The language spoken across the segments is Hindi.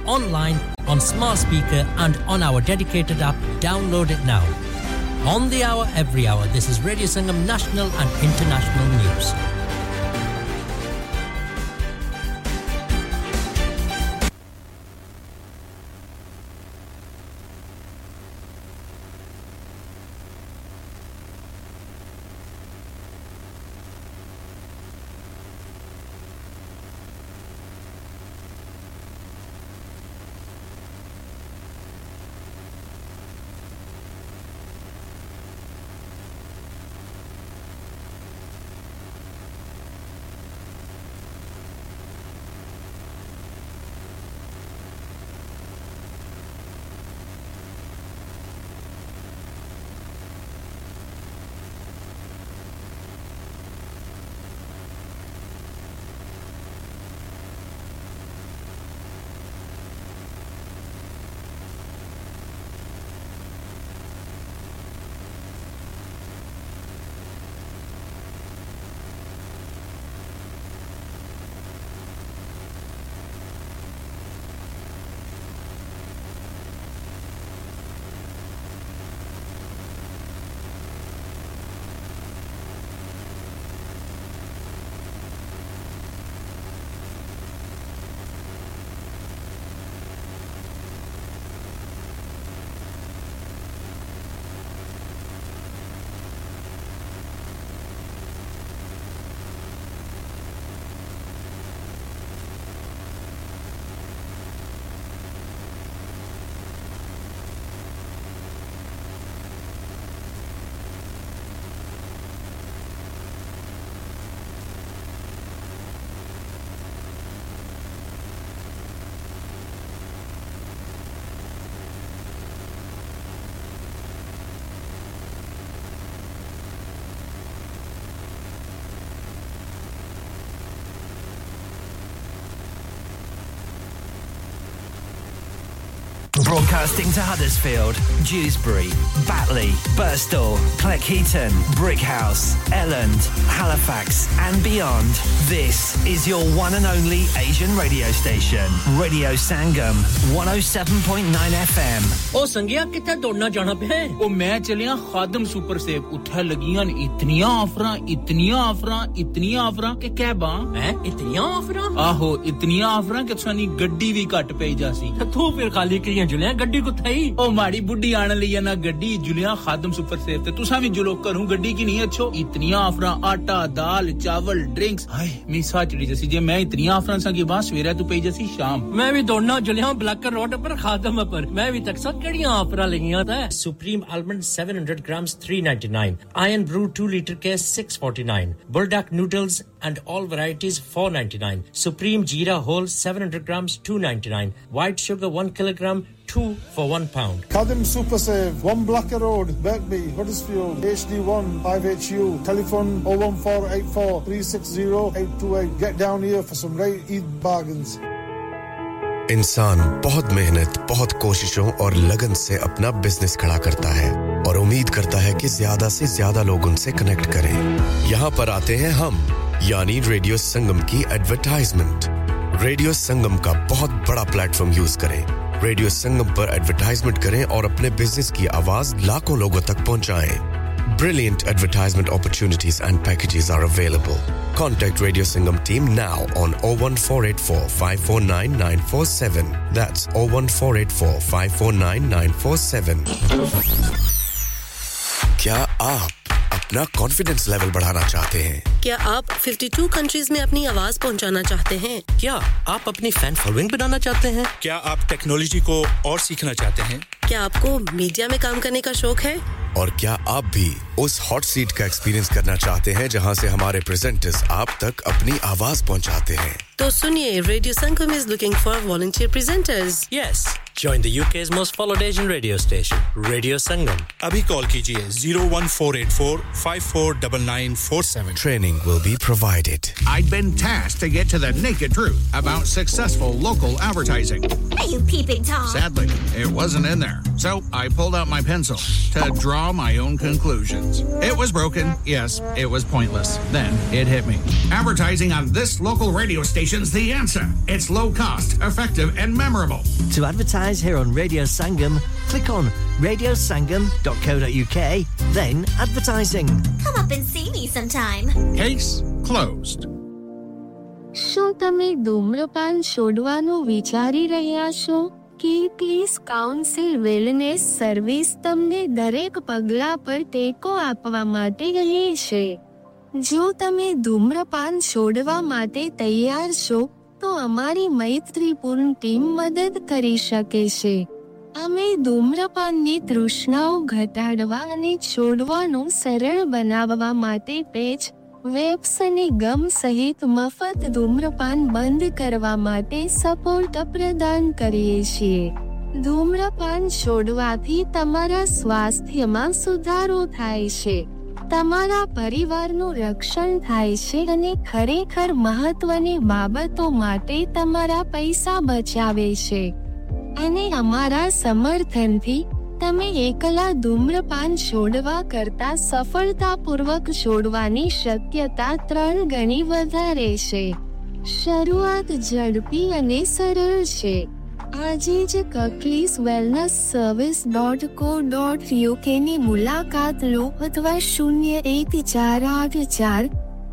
online, on smart speaker and on our dedicated app. Download it now. On the hour, every hour. This is Radio Sangam National and International News. Broadcasting to Huddersfield, Dewsbury, Batley, Birstall, Cleckheaton, Brickhouse, Elland, Halifax and beyond. This is your one and only Asian radio station. Radio Sangam, 107.9 FM. ओ संगिया किथे दौड़ना जाना पे है? ओ मैं चलिया खादम सुपर सेव उठे लगियां इतनियां ऑफरां के क्या बा हैं इतनियां ऑफरां आहो इतनियां ऑफरां कि सानी गड्डी भी घट पे जासी तू फिर खाली करियां जुलिया गड्डी को थई ओ माड़ी बुड्ढी आने लिया ना गड्डी जुलिया खादम सुपर सेव ते तुसा भी जुलो करूं गड्डी की नहीं अच्छो इतनियां ऑफरां आटा दाल चावल ड्रिंक्स हाय मी साचड़ी जैसी जे मैं इतनियां ऑफरां सा की बात सवेरे तू पे जैसी शाम मैं भी दौड़ना जुलिया ब्लैकर रोड पर खादम पर मैं भी तक सब कड़ियां ऑफरां लगियां था supreme almond 700 grams 399 iron brew 2 liter case 649 bulldog noodles and all varieties 499 supreme jeera whole 700 grams 299 white sugar 1 kilogram 2 for £1. Khadim Super Save, 1 Blacker Road, Birkby, Huddersfield, HD1 5HU. Telephone 01484 360 828. Get down here for some great Eid bargains. इंसान बहुत मेहनत, बहुत कोशिशों और लगन से अपना बिजनेस खड़ा करता है और उम्मीद करता है कि ज्यादा से ज्यादा लोग उनसे कनेक्ट करें। यहाँ पर आते हैं हम, यानी रेडियो संगम की एडवर्टाइजमेंट। रेडियो संगम का बहुत बड़ा प्लेटफॉर्म यूज करें। रेडियो संगम पर एडवर्टाइजमेंट करें और अपने बिजनेस की आवाज लाखों लोगों तक पहुंचाएं। Brilliant advertisement opportunities and packages are available. Contact Radio Sangam team now on 01484 549 947. That's 01484 549 947. क्या आप अपना कॉन्फिडेंस लेवल बढ़ाना चाहते हैं? क्या आप 52 कंट्रीज में अपनी आवाज पहुंचाना चाहते हैं? क्या आप अपनी फैन फॉलोइंग बनाना चाहते हैं? क्या आप टेक्नोलॉजी को और सीखना चाहते हैं? क्या आपको मीडिया में काम करने का शौक है? और क्या आप भी उस हॉट सीट का एक्सपीरियंस करना चाहते हैं जहां से हमारे प्रेजेंटर्स आप तक अपनी आवाज पहुंचाते हैं? तो सुनिए, radio Sangam is looking for volunteer presenters. Yes. Join the UK's most followed Asian radio station, Radio Sangam. Abhi call kijiye 01484 549947. Training will be provided. I'd been tasked to get to the naked truth about successful local advertising. Are you peeping Tom? Sadly, it wasn't in there. So I pulled out my pencil to draw my own conclusions. It was broken. Yes, it was pointless. Then it hit me. Advertising on this local radio station's the answer. It's low cost, effective, and memorable. To advertise here on Radio Sangam, click on radiosangam.co.uk, then advertising. Come up and see me sometime. Case closed. શું તમે ધૂમ્રપાન છોડવાનું વિચારી રહ્યા છો? કિર્કલીસ કાઉન્સિલ વેલનેસ સર્વિસ તમને દરેક પગલા પર ટેકો આપવા માટે રહી છે. જો તમે ધૂમ્રપાન છોડવા માટે તૈયાર છો, તો અમારી મૈત્રીપૂર્ણ ટીમ મદદ કરી શકે છે. અમે ધૂમ્રપાનની તૃષ્ણાઓ ઘટાડવા અને છોડવાનું સરળ બનાવવા માટે પેચ, વેપ્સ અને ગમ સહિત મફત ધૂમ્રપાન બંધ કરવા માટે સપોર્ટ પ્રદાન કરીએ છીએ. ધૂમ્રપાન છોડવાથી તમારા સ્વાસ્થ્યમાં સુધારો થાય છે, તમારા પરિવારનું રક્ષણ થાય છે અને ખરેખર મહત્વની બાબતો માટે તમારા પૈસા બચાવે છે. અને અમારા સમર્થનથી તમે એકલા ધૂમ્રપાન છોડવા કરતા સફળતાપૂર્વક છોડવાની શક્યતા 3 ગણી વધારે છે. શરૂઆત ઝડપી અને સરળ છે. આજે જ kirkleeswellnessservice.co.uk ની મુલાકાત લો અથવા 01484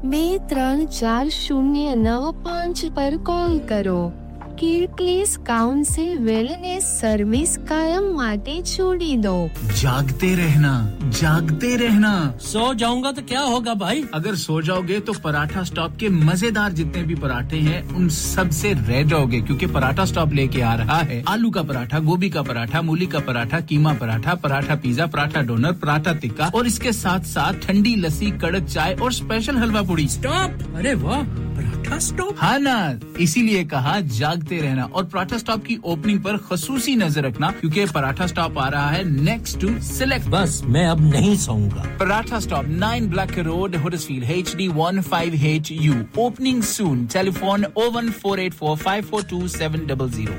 2340995 પર કોલ કરો. किर्कलीस काउंसिल वेलनेस सर्विस कायम माटे छोड़ी दो. जागते रहना. सो जाऊंगा तो क्या होगा भाई? अगर सो जाओगे तो पराठा स्टॉप के मजेदार जितने भी पराठे हैं उन सब से रह जाओगे, क्योंकि पराठा स्टॉप लेके आ रहा है आलू का पराठा, गोभी का पराठा, मूली का पराठा, कीमा पराठा, पराठा पिज्जा, पराठा डोनर, पराठा टिक्का और इसके साथ साथ ठंडी लस्सी, कड़क चाय और स्पेशल हलवा पूड़ी. स्टॉप! अरे वाह, पराठा स्टॉप. हाँ ना, इसीलिए कहा जागते रहना. और पराठा स्टॉप की ओपनिंग पर खसूसी नजर रखना, क्योंकि पराठा स्टॉप आ रहा है नेक्स्ट टू सिलेक्ट. बस मैं अब नहीं सोऊंगा. Paratha stop 9 black road, Huddersfield, HD15HU. Opening soon. Telephone 01484 542 700.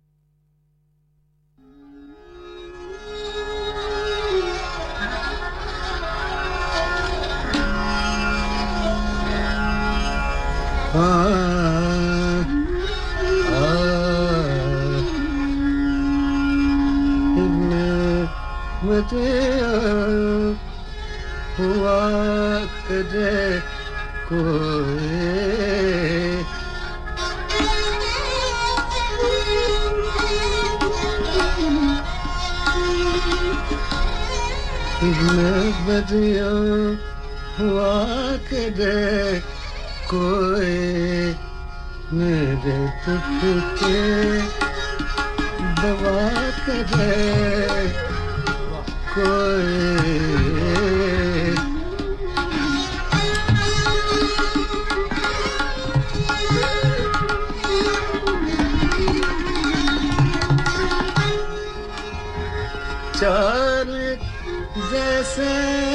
हुआ करे कोई बदिया हुआ करे कोई मेरे दुख के दवा करे कोई. चाल जैसे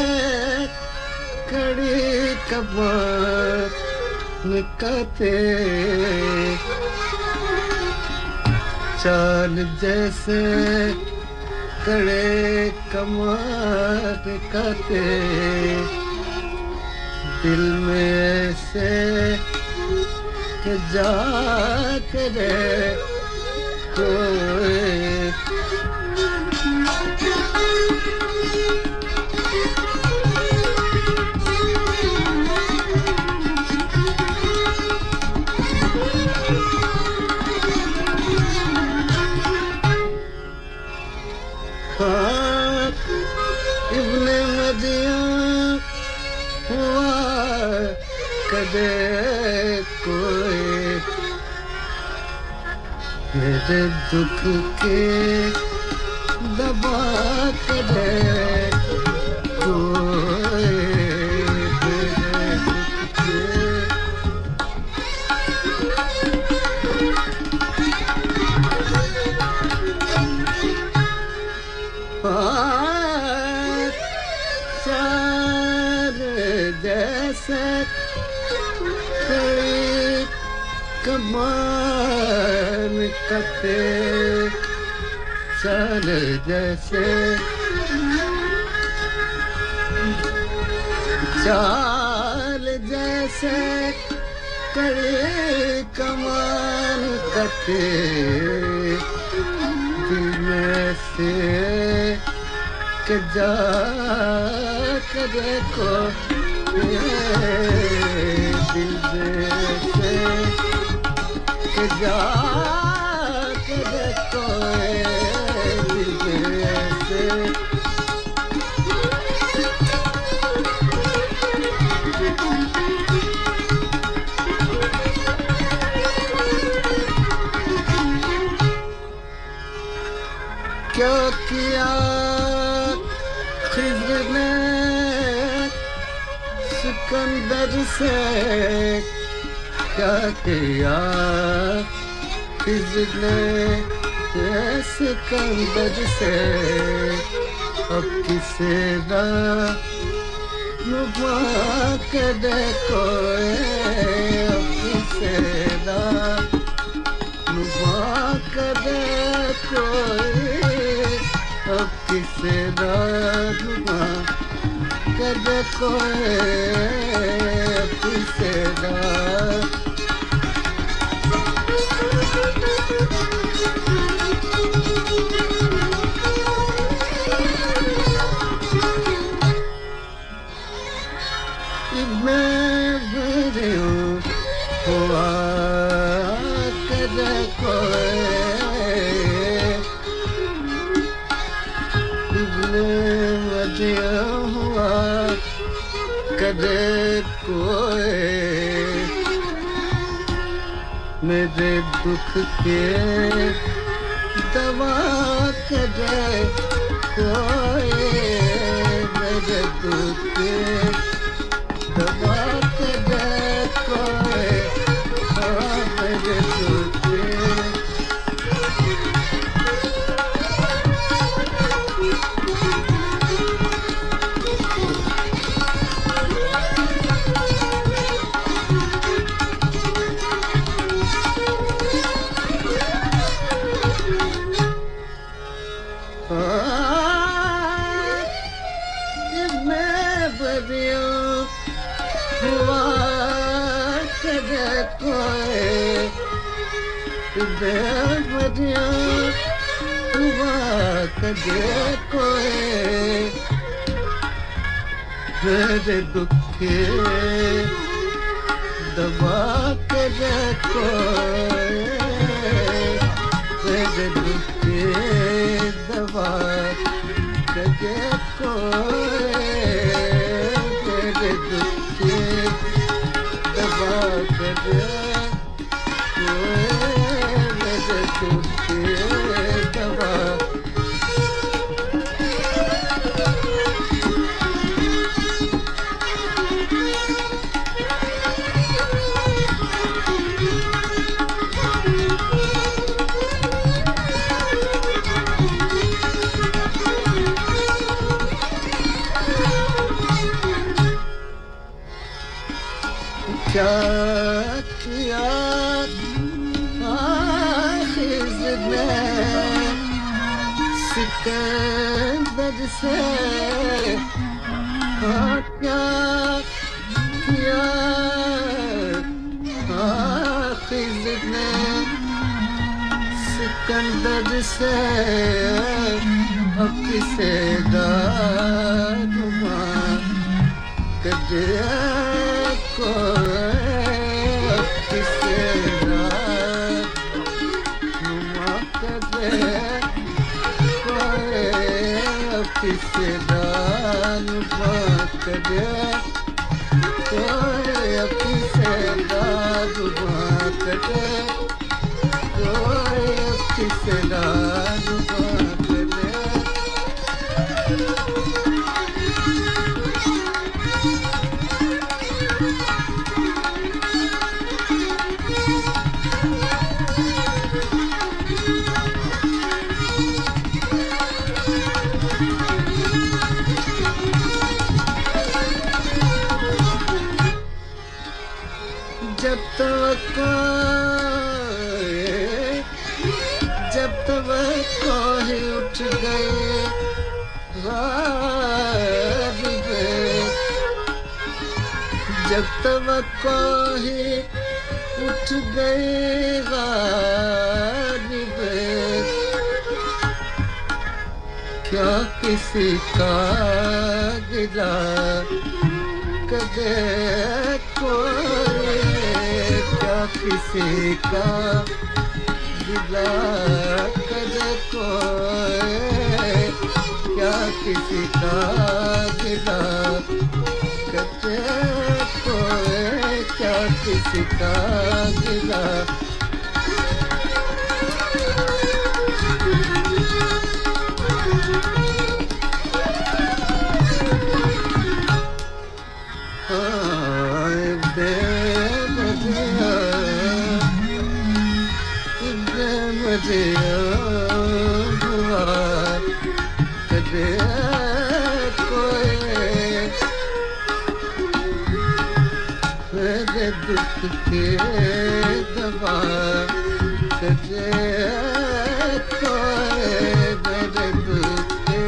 कड़ी कबार निकलते, चाल जैसे कड़े कमार काते, दिल में से जा करे कोई. इब्ने मदिया हुआ कदे कोई मेरे दुख के दबा कदे कोई मेरे दुख के. जैसे कड़ी कमान कटे चाल जैसे चाल जैसे कड़ी कमान कटे दिल में से के जा करे को दिल में से के जा करे को दिल में से क्या किया खिज़्र ने सिकंदर से क्या किया खिज़्र ने सिकंदर से अब किसे ना नुमा के देखो अब किसे ना नुमा के देखो अब किसे दारुमा कर देखो अब किसे मैं भरे हुआ कर देखो दिया हुआ कदे कोई मेरे दुख के दवा कदे कोई मेरे दुख के दवा कदे कोई मेरे दुख बदिया हुआ कदे कोई मेरे दुख के दबा कदे कोई मेरे दुख के दबा कदे कोई मेरे दुख के दबा कदे क्या किया खिज़्र ने सिकंदर से क्या किया खिज़्र ने सिकंदर से अब किसे दारुमा कदे किसे दान बाकदे कोई किसे दान बाकदे कोई किसे दान बाकदे तवक्को ही उठ गए गालिबे जब तवक्को ही उठ गए गालिबे क्या किसी का गिला कदे कोई क्या किसी का गिला कदे कोई क्या किसी का गिला कदे कोई क्या किसी का गिला दुख के दवा कजे कोई मेरे दुख के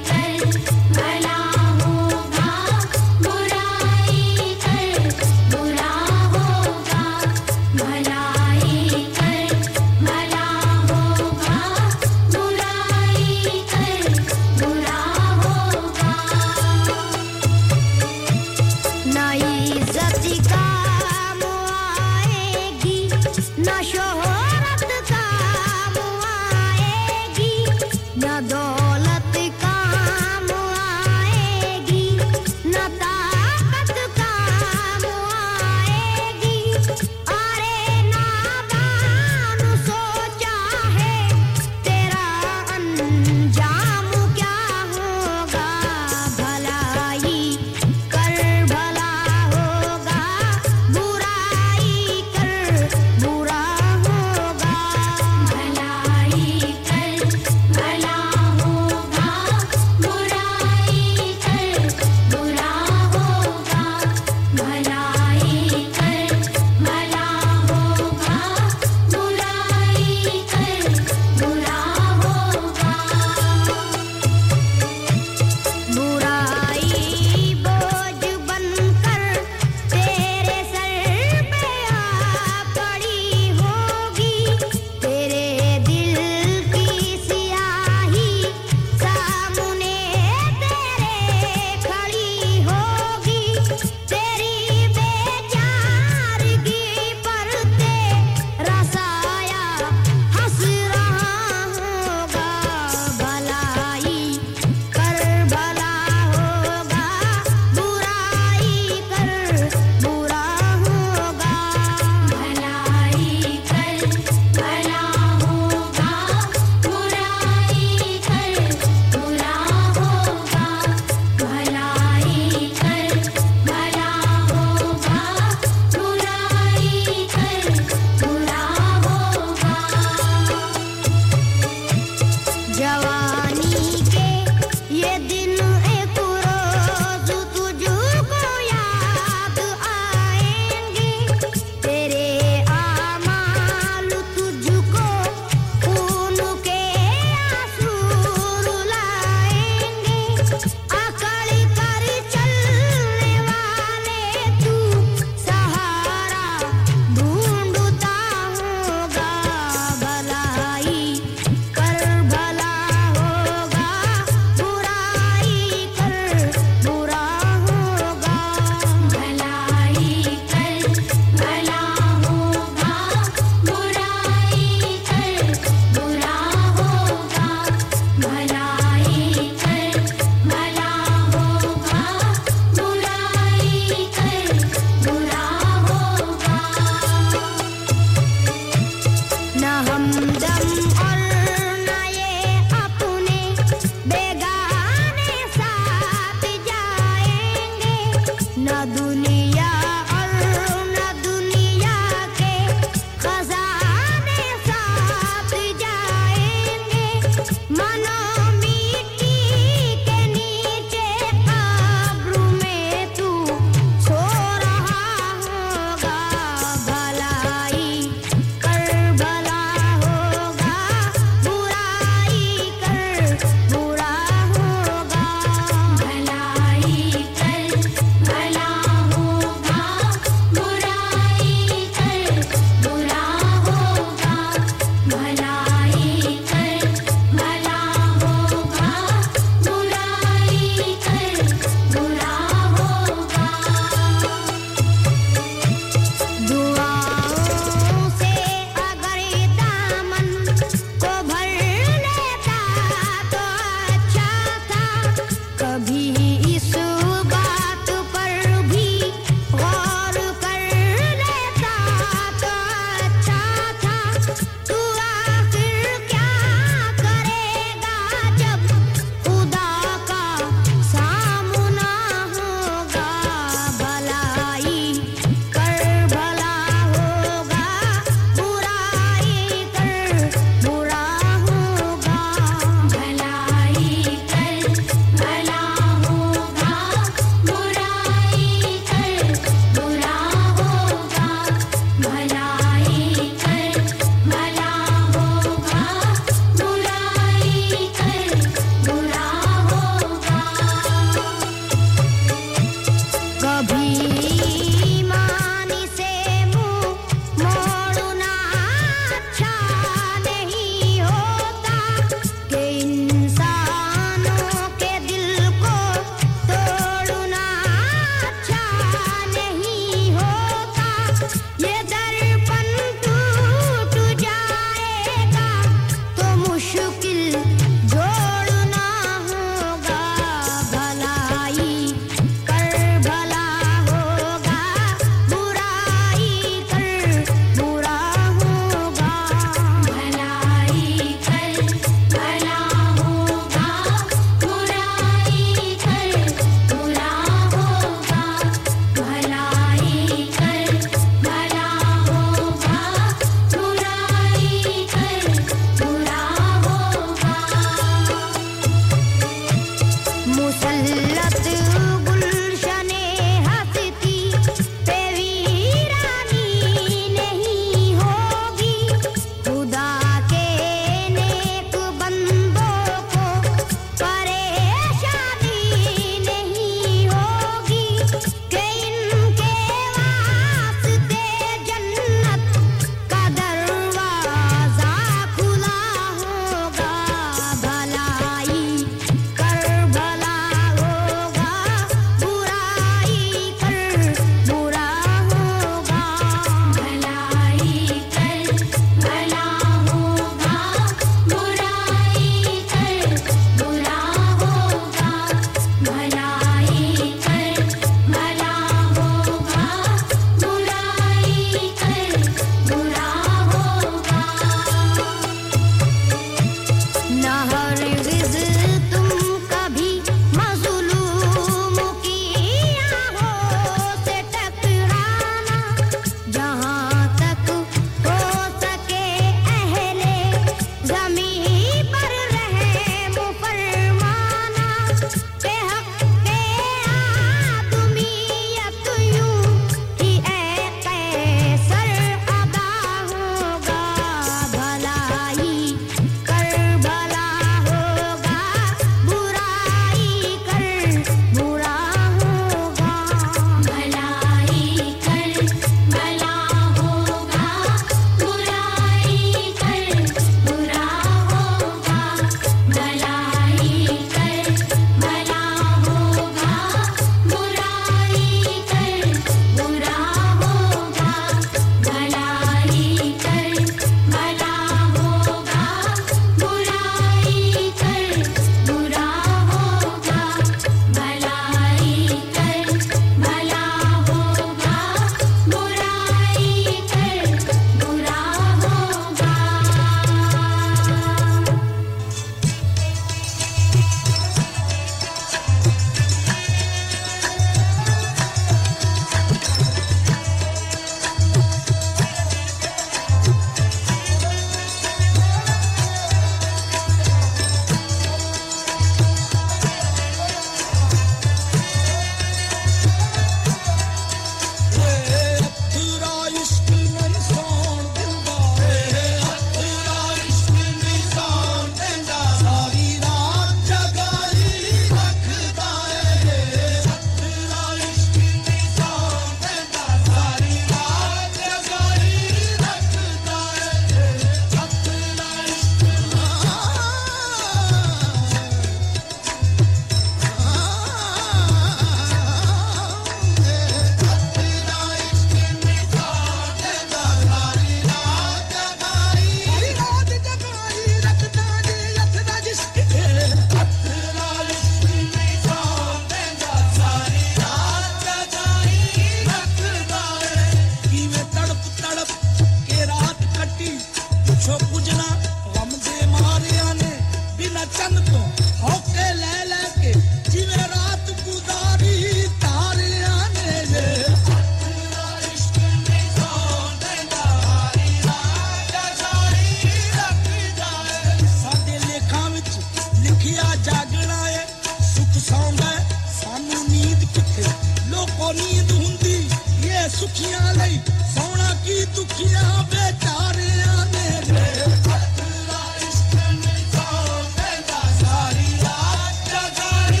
दुखियां लई सोना की दुखियां बेचारियां ने खतरा इश्क में जान देंदा सारी रात जगारी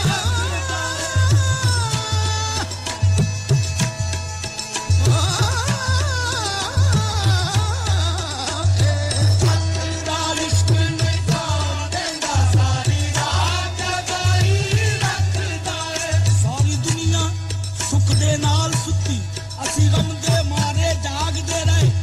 सारी दुनिया सुख दे नाल सुती असी गम दे मारे जागदे रहे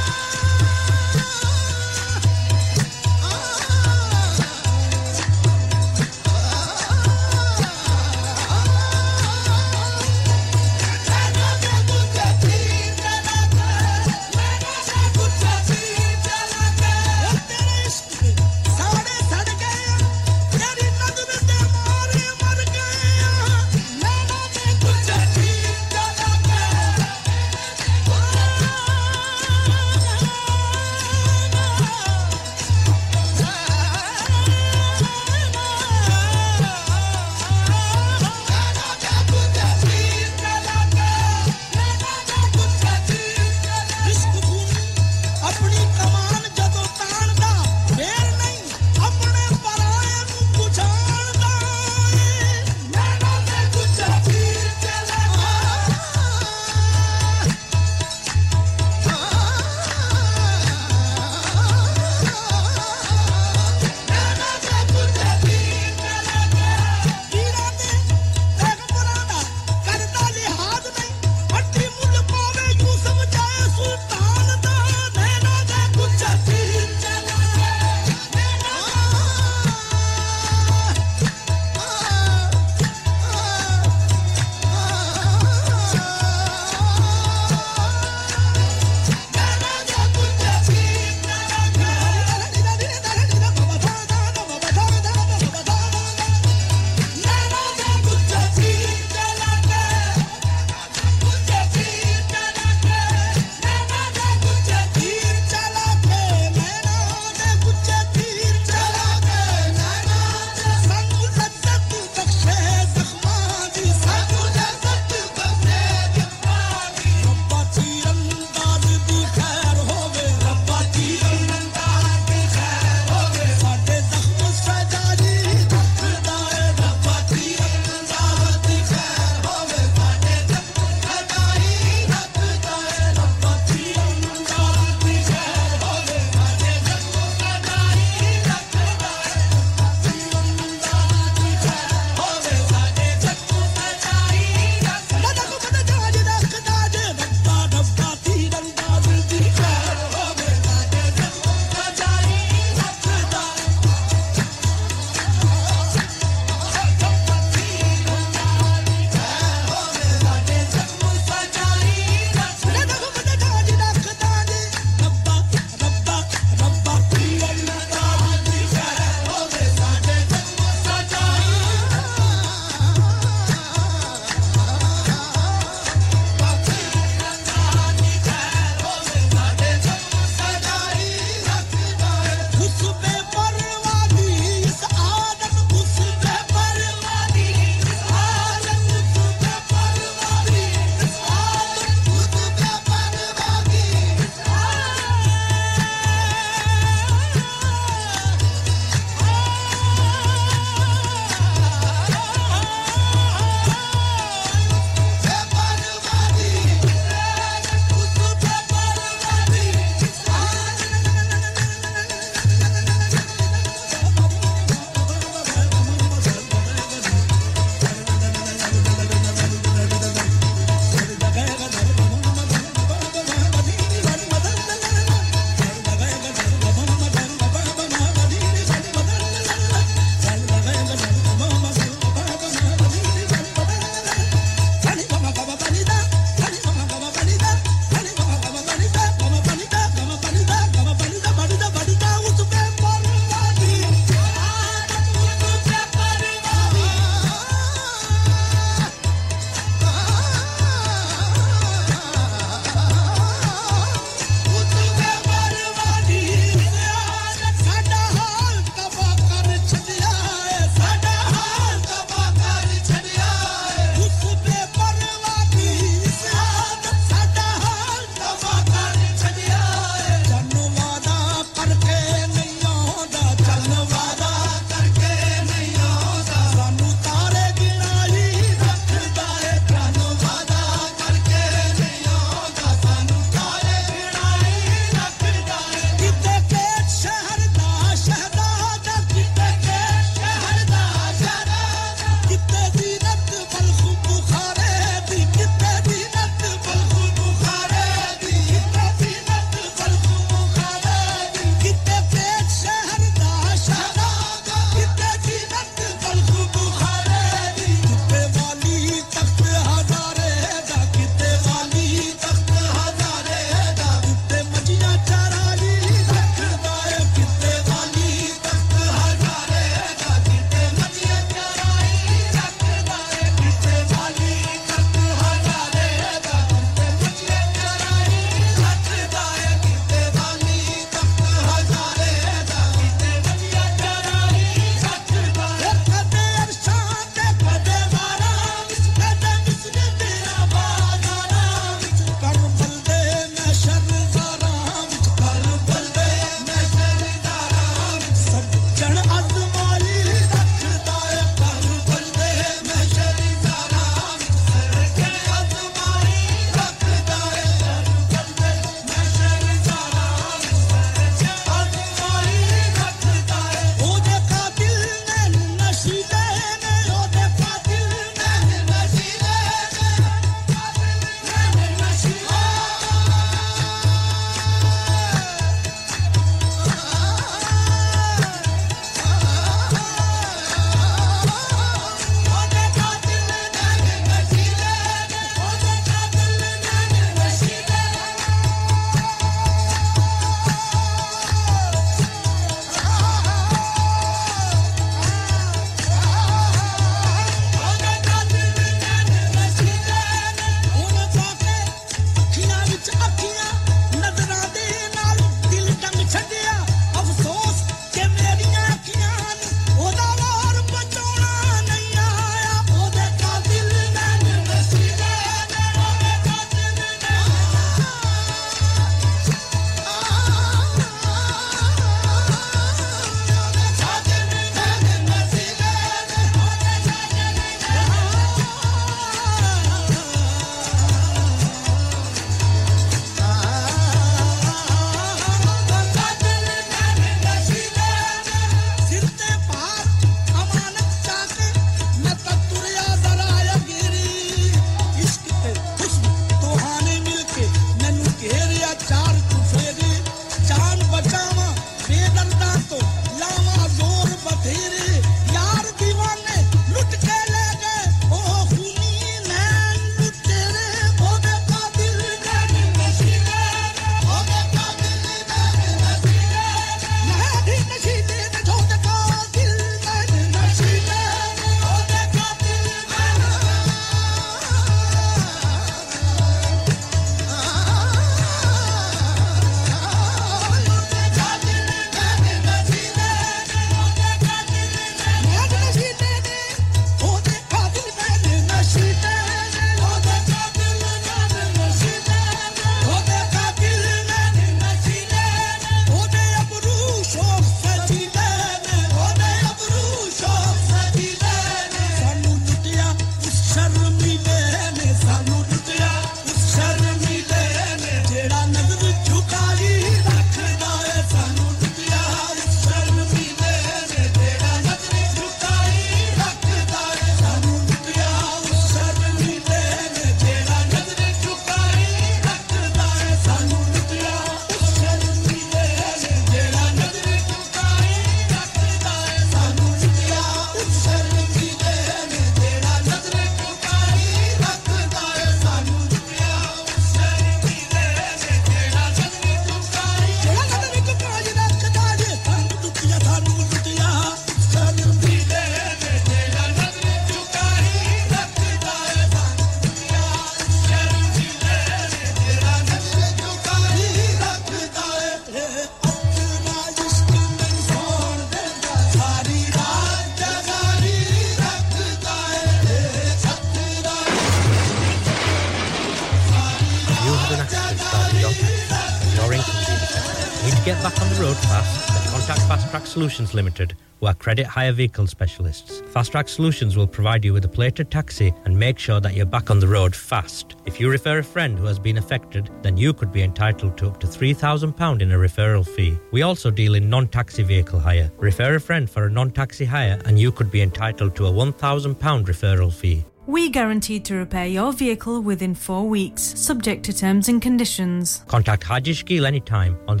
get back on the road fast, then contact Fast Track Solutions Limited, who are credit hire vehicle specialists. Fast Track Solutions will provide you with a plated taxi and make sure that you're back on the road fast. If you refer a friend who has been affected, then you could be entitled to up to £3,000 in a referral fee. We also deal in non-taxi vehicle hire. Refer a friend for a non-taxi hire and you could be entitled to a £1,000 referral fee. We guarantee to repair your vehicle within 4 weeks, subject to terms and conditions. Contact Haji Shakil anytime on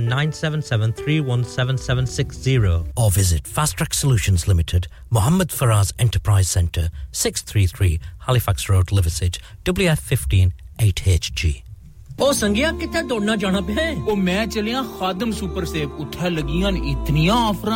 07977317760 or visit Fast Track Solutions Limited, Mohammed Faraz Enterprise Centre, 633 Halifax Road, Liversedge, WF15 8HG. ओ संगया किथे दौड़ना जाना पे है ओ मैं चलिया खादम सुपर सेव उठे लगियां इतनियां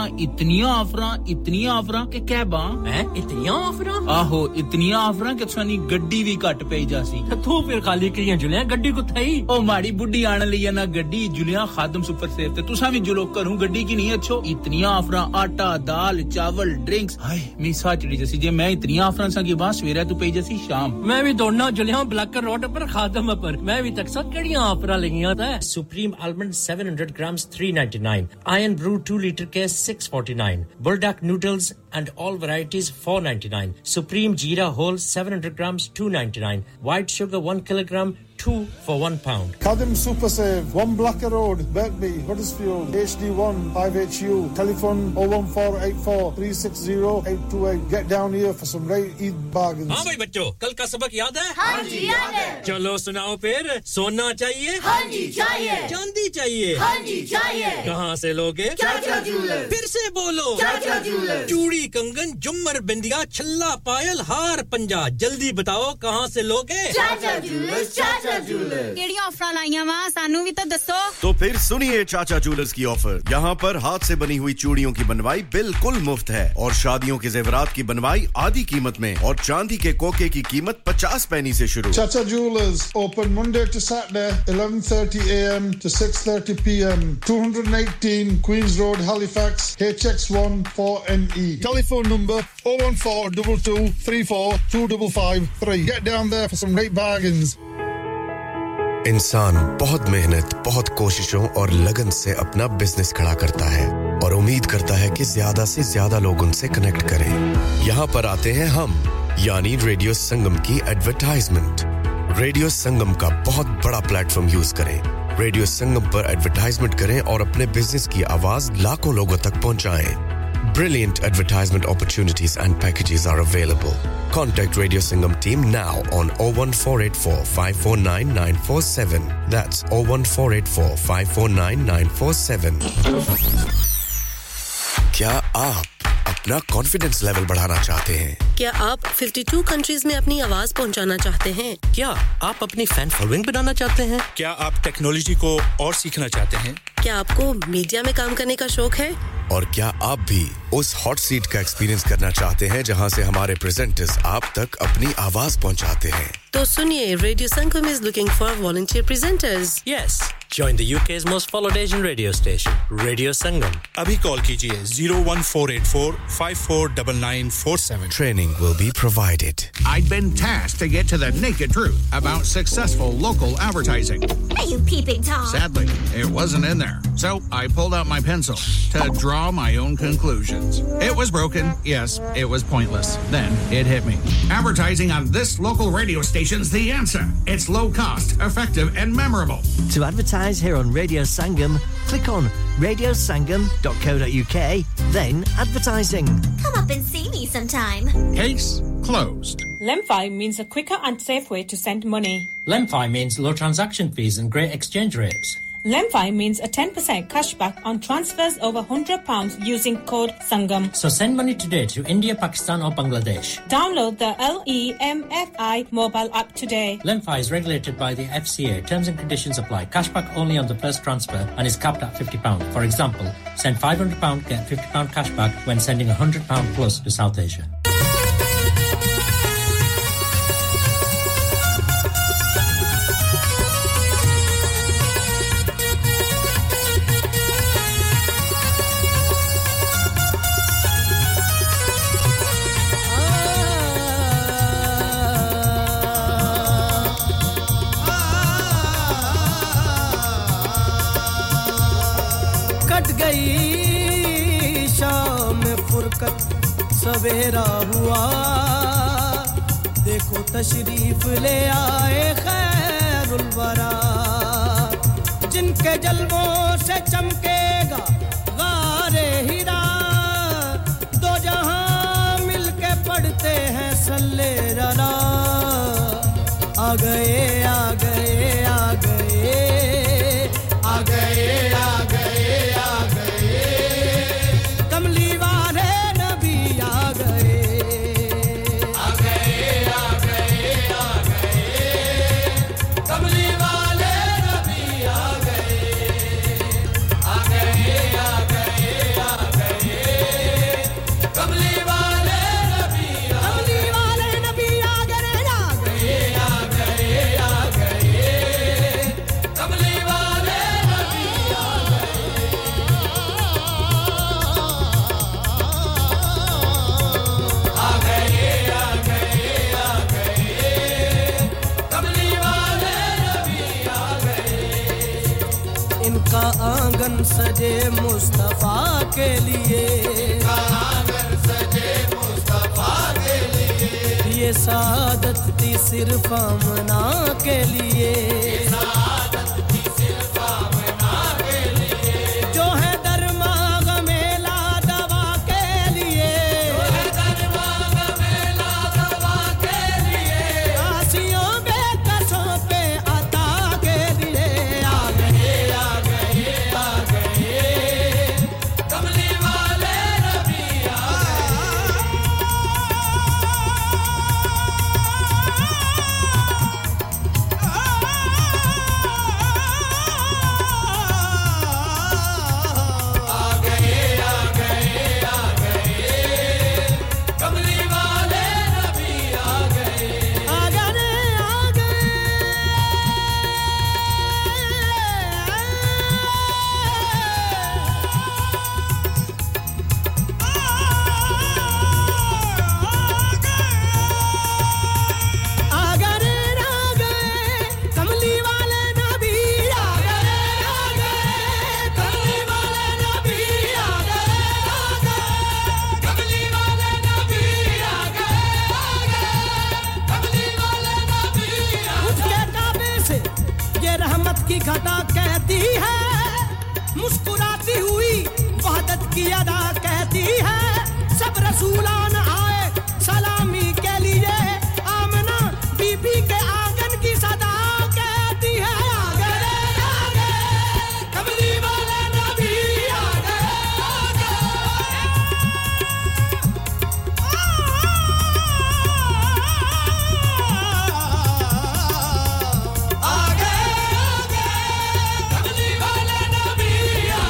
ऑफरां के कहबा हैं इतनियां ऑफरां आहो इतनियां ऑफरां कि सानी गड्डी भी घट पई जासी तू फिर खाली करियां जुलियां गड्डी को थई ओ माड़ी बुड्ढी आने लिया ना गड्डी जुलियां खादम सुपर सेव ते तुसा भी जुलो करूं गड्डी की नहीं अच्छो इतनियां ऑफरां आटा दाल चावल ड्रिंक्स हाय मी साचड़ी जैसी जे मैं इतनियां ऑफरां सा की बात सवेरे तू पई जासी शाम मैं भी दौड़ना जुलियां ब्लैकर रोड पर खादम पर मैं भी तक कड़ियां ऑफर लगियां था Supreme Almond 700 grams 399 Iron Brew 2 liter case 649 Bulldog noodles and all varieties 499 Supreme Jeera whole 700 grams 299 White sugar 1 kilogram 2 for £1. Khadim Super Save, 1 Blacker Road, Birkby, Huddersfield, HD1 5HU. Telephone 01484 360 828. Get down here for some great Eid bargains. हाँ भाई बच्चों, कल का सबक याद है? हाँ जी याद है। चलो सुनाओ फिर। सोना चाहिए? हाँ जी चाहिए। चांदी चाहिए? हाँ जी चाहिए। कहाँ से लोगे? चाचा जूलर। फिर से बोलो। चाचा जूलर। चूड़ी, कंगन, झुमर, बिंदिया, छल्ला, पायल, हार, पंजा। जल्दी बताओ कहाँ से लोगे? चाचा जूलर, चाचा केड़ी ऑफर लाईयां वा सानू भी तो दसो तो फिर सुनिए चाचा जूलर्स की ऑफर यहां पर हाथ से बनी हुई चूड़ियों की बनवाई बिल्कुल मुफ्त है और शादियों के जेवरात की बनवाई आधी कीमत में और चांदी के कोके की कीमत 50 पैसे से शुरू Chacha Jewelers open Monday to Saturday 11:30 a.m. to 6:30 p.m. 218 Queens Road Halifax HX1 4NE telephone number 01422342553 get down there for some great bargains इंसान बहुत मेहनत, बहुत कोशिशों और लगन से अपना बिजनेस खड़ा करता है और उम्मीद करता है कि ज्यादा से ज्यादा लोग उनसे कनेक्ट करें। यहाँ पर आते हैं हम, यानी रेडियो संगम की एडवर्टाइजमेंट। रेडियो संगम का बहुत बड़ा प्लेटफॉर्म यूज करें। रेडियो संगम पर एडवर्टाइजमेंट करें और अपने बिजनेस की आवाज लाखों लोगों तक पहुंचाएं। Brilliant advertisement opportunities and packages are available. Contact Radio Sangam team now on 01484 549 947. That's 01484 549 947. क्या आप अपना कॉन्फिडेंस लेवल बढ़ाना चाहते हैं? क्या आप 52 कंट्रीज में अपनी आवाज पहुंचाना चाहते हैं? क्या आप अपनी फैन फॉलोइंग बनाना चाहते हैं? क्या आप टेक्नोलॉजी को और सीखना चाहते हैं? क्या आपको मीडिया में काम करने का शौक है? और क्या आप भी उस हॉट सीट का एक्सपीरियंस करना चाहते हैं जहां से हमारे प्रेजेंटर्स आप तक अपनी आवाज पहुंचाते हैं? तो सुनिए, Radio Sangam is looking for volunteer presenters. Yes, join the UK's most followed Asian radio station, Radio Sangam. अभी कॉल कीजिए 01484 549947. Training will be provided. I'd been tasked to get to the naked truth about successful local advertising. Are you peeping, Tom? Sadly, it wasn't in there. So I pulled out my pencil to draw my own conclusions. It was broken. Yes, it was pointless. Then it hit me. Advertising on this local radio station's the answer. It's low cost, effective, and memorable. To advertise here on Radio Sangam, click on radiosangam.co.uk, then advertising. Come up and see me sometime. Case closed. Lemfi means a quicker and safe way to send money. Lemfi means low transaction fees and great exchange rates. Lemfi means a 10% cashback on transfers over £100 using code Sangam. So send money today to India, Pakistan or Bangladesh. Download the LEMFI mobile app today. Lemfi is regulated by the FCA. Terms and conditions apply. Cashback only on the first transfer and is capped at £50. For example, send £500, get £50 cashback when sending £100 plus to South Asia. सवेरा हुआ देखो तशरीफ ले आए खैरुल वरा जिनके जलवों से चमकेगा गारे हिरा दो जहां मिलके पढ़ते हैं सल्ले ररा आ गए आ गए आ गए आ गए आ गए आ गए कमली वाले नबी आ गए आ गए आ गए आ गए कमली वाले नबी आ गए आ गए आ गए आ गए कमली वाले नबी आ गए आ गए आ गए आ गए कमली वाले नबी आ गए आ गए आ गए कमली वाले नबी आ गए इनका आंगन सजे मुस्तफा के लिए आंगन सजे मुस्तफा के लिए ये सादत थी सिर्फ आमना के लिए सादत थी सिर्फ आमना के लिए जो है दरमाग मेला दवा के लिए जो है दरमाग मेला दवा के लिए आसियों बेकसों पे अता के लिए आ गए आ गए आ गए कमली वाले नबी आ गए आ गए आ गए कमली वाले नबी आ गए आ गए आ गए कमली वाले नबी आ गए कमली वाले नबी आ गए कमली वाले नबी आ गए कमली वाले नबी उसके काबे से ये रहमत की घटा कहती है मुस्कुराती हुई वहदत की अदा कहती है सब रसूलान आए सलामी के लिए आमना बीबी के आंगन की सदा कहती है आ गए कमली वाले नबी आ गए आ गए कमली वाले नबी आ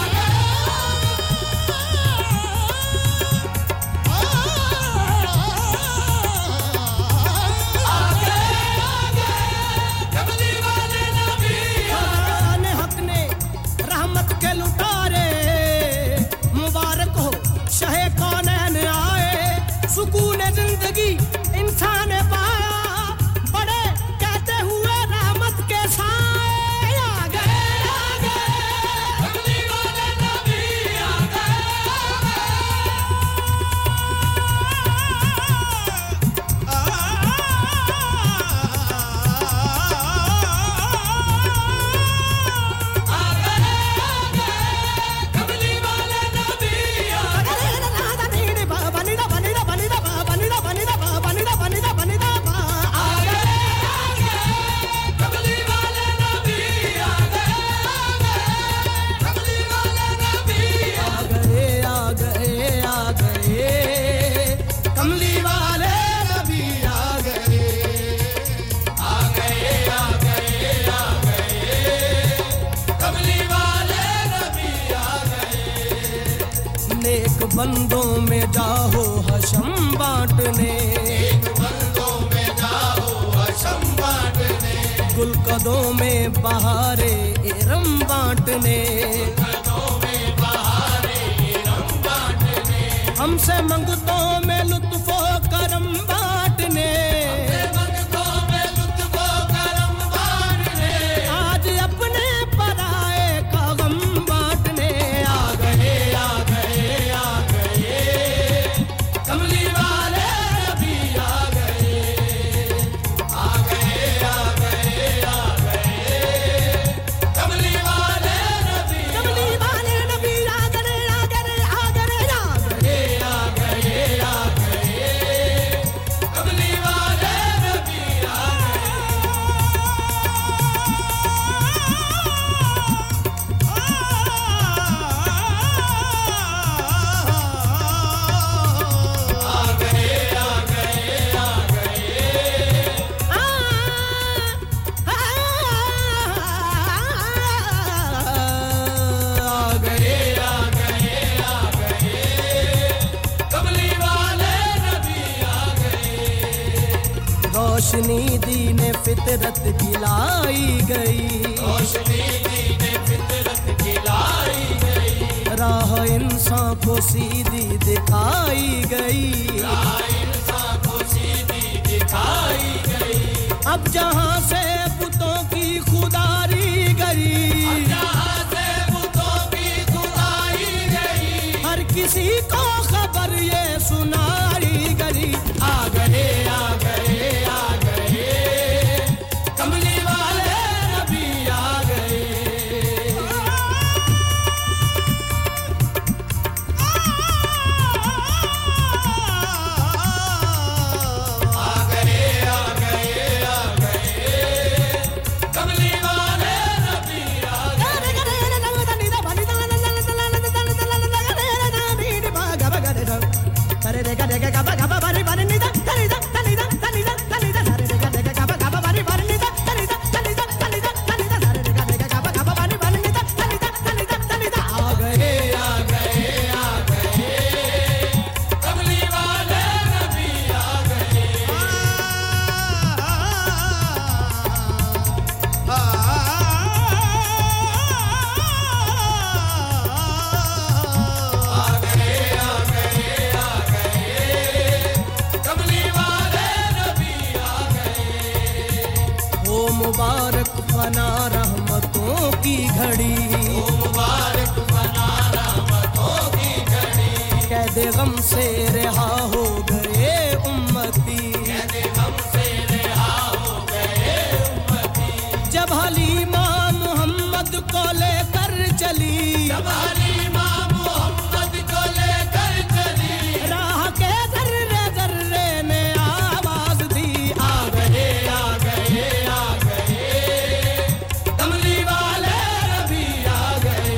कमली वाले नबी ने हक ने रहमत के लुटारे मुबारक हो शहे कौनैन आए सुकून जिंदगी इंसान पाया बड़े कहते हुए रहमत के साए आ गए कमली वाले नबी आ कमली वाले नबी बनीदा बनीदा बनीदा बनीदा बनीदा बनीदा बनीदा बनीदा आ गए कमली वाले नबी आ गए कमली वाले नबी आ गए आ गए कमली वाले नबी आ गए आ गए आ गए आ गए कमली वाले नबी आ गए नेक बंदों में जाहो हशम बांटने नेक बंदों में जाहो हशम बांटने गुल कदों में बहारे इरम बांटने कदों में बहारे इरम बांटने हमसे मंगतों में लुत्फो करम बांटने मंगतों में लुत्फो करम बांटने आज अपने पराए का गम बांटने आ गए आ गए आ गए कमली रोशनी दीने फितरत की लाई गई रोशनी दीने फितरत की लाई गई राह इंसान को सीधी दिखाई गई राह इंसान को सीधी दिखाई गई अब जहां से बुतों की खुदारी गई अब जहां से बुतों की खुदाई गई हर किसी को खबर ये सुनाई गई आ गए कमली वाले नबी आ गए कमली वाले नबी आ मुबारक फना रहमतों की घड़ी ओ मुबारक फना रहमतों की घड़ी कैद गम से रिहा हो गए उम्मती कैद गम से रिहा हो गए उम्मती जब हलीमा मोहम्मद को लेकर चली जब हलीमा मोहम्मद को लेकर चली राह के जर्रे जर्रे ने आवाज दी आ गए कमली वाले नबी आ गए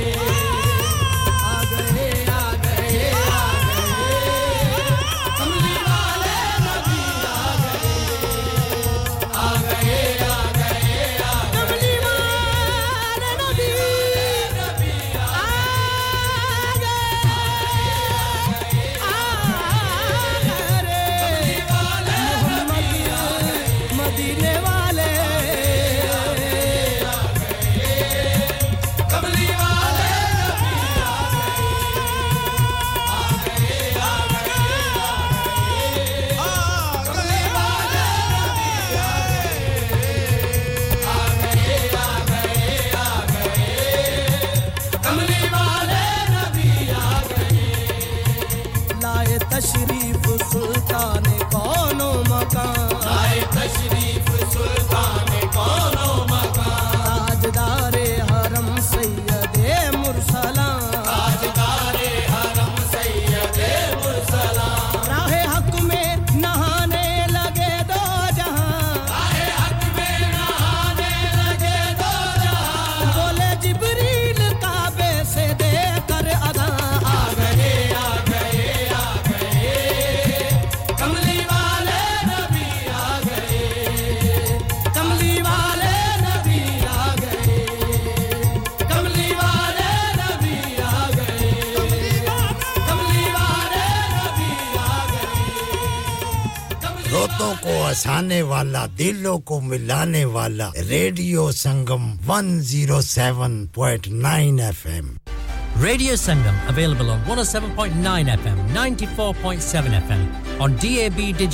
कमली वाले नबी आ गए कमली वाले नबी मदीने वाले कमली वाले कमली वाले नबी आ गए लाए तशरीफ सुल्तान कौनो मकान लाए तशरीफ सुल्तान कौनो मकान ताजदारे हरम सैयदे मुरसला ताजदारे हरम सैयदे मुरसला राहे हक में नहाने लगे दो जहां राहे हक में नहाने लगे दो जहां बोले जिब्रील काबे से देकर अदा आ गए कमली वाले नबी आ गए कमली वाले नबी आ गए कमली वाले नबी आ गए कमली वाले नबी आ गए रोतों को हंसाने वाला दिलों को मिलाने वाला radio Sangam 107.9 FM Radio Sangam available on 107.9 FM, 94.7 FM on DAB digital